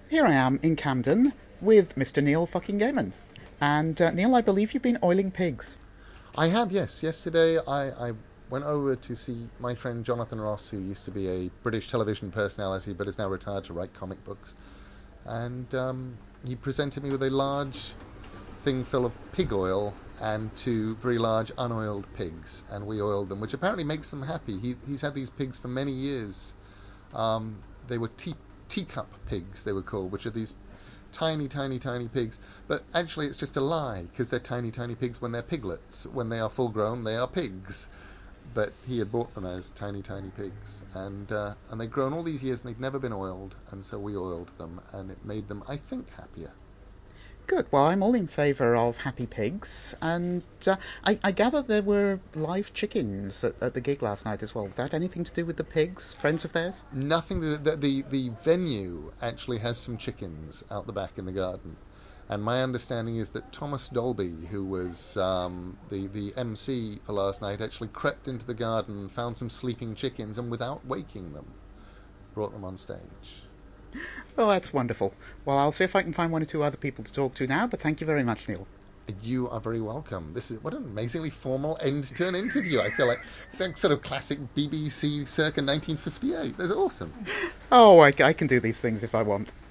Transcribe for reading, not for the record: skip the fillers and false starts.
Here I am in Camden with Mr. Neil fucking Gaiman. And Neil, I believe you've been oiling pigs. I have, yes. Yesterday I went over to see my friend Jonathan Ross, who used to be a British television personality but is now retired to write comic books. And he presented me with a large thing full of pig oil and two very large unoiled pigs. And we oiled them, which apparently makes them happy. He's had these pigs for many years. They were teacup pigs, they were called, which are these tiny, tiny, tiny pigs. But actually, it's just a lie because they're tiny, tiny pigs when they're piglets. When they are full grown, they are pigs. But he had bought them as tiny, tiny pigs, and they'd grown all these years and they'd never been oiled, and so we oiled them, and it made them, I think, happier. Good. Well, I'm all in favour of happy pigs. And I gather there were live chickens at the gig last night as well. Was that anything to do with the pigs? Friends of theirs? Nothing to the venue actually has some chickens out the back in the garden, and my understanding is that Thomas Dolby, who was the MC for last night, actually crept into the garden, found some sleeping chickens, and without waking them, brought them on stage. Oh, that's wonderful. Well, I'll see if I can find one or two other people to talk to now, but thank you very much, Neil. You are very welcome. This is what an amazingly formal end to an interview. I feel like that sort of classic BBC circa 1958. That's awesome. Oh, I can do these things if I want.